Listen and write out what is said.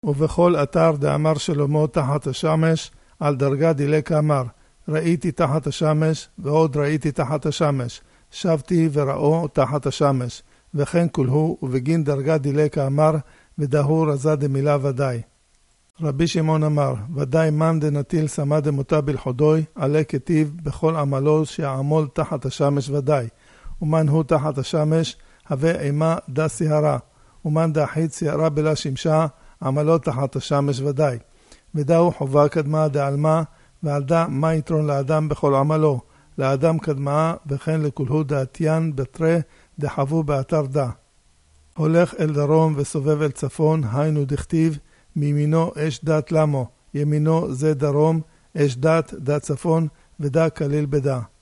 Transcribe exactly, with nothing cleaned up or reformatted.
ובכל אתר דאמר שלמה תחת השמש, על דרגה דילק אמר, ראיתי תחת השמש, ועוד ראיתי תחת השמש, שבתי וראו תחת השמש, וכן כולהו, ובגין דרגה דילק אמר, ודהו רזה דמילה ודאי. רבי שמעון אמר, ודאי מן דנטיל שמה דמותה בלחודוי, עלי כתיב בכל עמלו שיעמול תחת השמש ודאי, ומן הוא תחת השמש, הווה אימה דה סיהרה, ומן דאחית סיהרה בלה שמשה, עמלו תחת השמש ודאי. ודאו חובה קדמה דעלמה, ועל דה מה יתרון לאדם בכל עמלו, לאדם קדמה, וכן לכולהו דעתיין בתרי דחבו באתר דה. הולך אל דרום וסובב אל צפון, היינו דכתיב, מימינו אש דת למו, ימינו זה דרום, אש דת דה צפון, ודה כליל בדה.